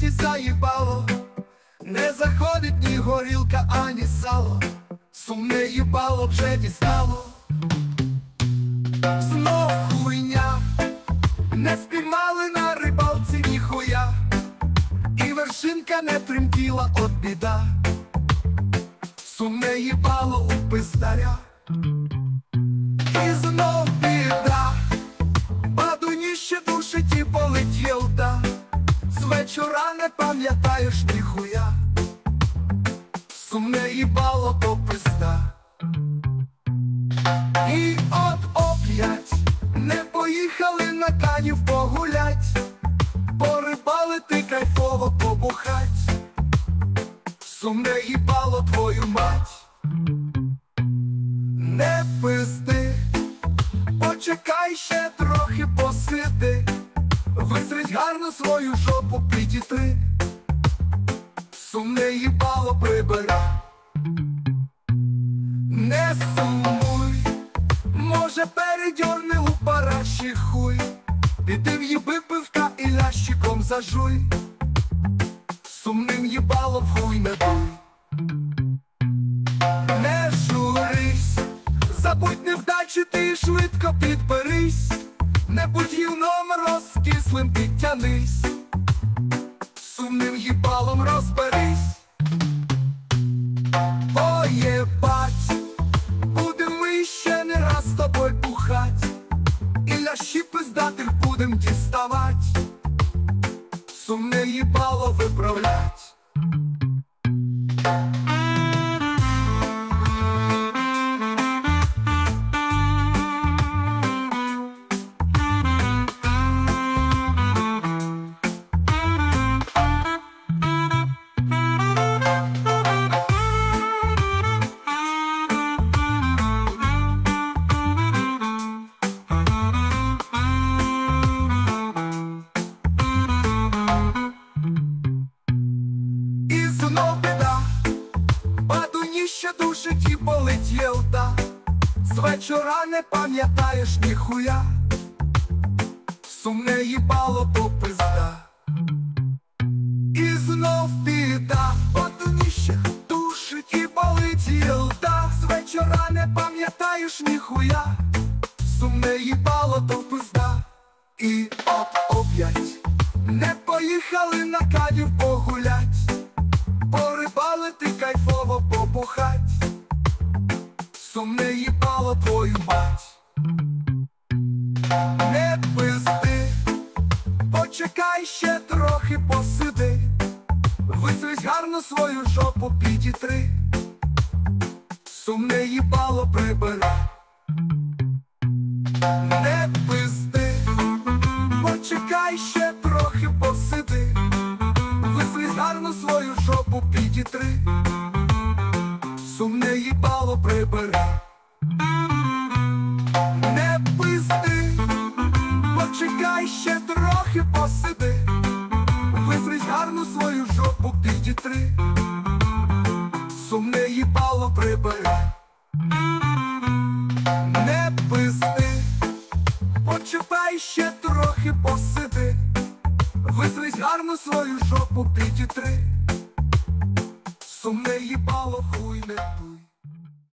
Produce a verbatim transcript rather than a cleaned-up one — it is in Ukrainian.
хаті заїбало, не заходить ні горілка, ані сало. Сумне їбало вже дістало. Знов хуйня, не спіймали на рибалці ніхуя, і вершинка не тремтіла от біда. Сумне їбало у пиздаря. І знов біда, бадуніще душить і болить єлда. З вечора не пам'ятаєш ніхуя. Сумне їбало то пизда. І от оп'ять не поїхали на Канів погулять, порибалити кайфово побухать. Сумне їбало твою мать. Не пизди, почекай ще трохи посиди, висрить гарно свою жопу підітри. Сумне їбало прибира. Не сумуй, може передьорни у параші хуй, піди в'їби пивка і лящиком зажуй. Сумним їбало в хуй не буй. Не журись, забудь невдачі ти швидко підберись, не будь гівном розкислим, підтянись. Сумним їбалом розберись. Поєбать, будем ми ще не раз з тобою бухать, і лящі пиздатих будем діставать. Сумне їбало виправлять. Знов біда, бадуніще душить і болить єлда. З вечора не пам'ятаєш ніхуя. Сумне їбало то пизда. І знов біда, бадуніще душить і болить єлда. З вечора не пам'ятаєш ніхуя. Сумне їбало то пизда. І от оп'ять не поїхали на Канів погулять, порибалити кайфово побухать. Сумне їбало твою мать. Не пизди, почекай ще трохи посиди, висвись гарно свою жопу підітри. Сумне їбало прибери. Не пизди, почекай ще трохи посиди, висвись гарно свою жопу підітри. Сумне їбало прибери. Не пизди, почекай ще трохи посиди, висвись гарно свою жопу підітри. Сумне їбало прибери. Не пизди, почекай ще трохи посиди, висвись гарно свою жопу підітри. Сумне їбало.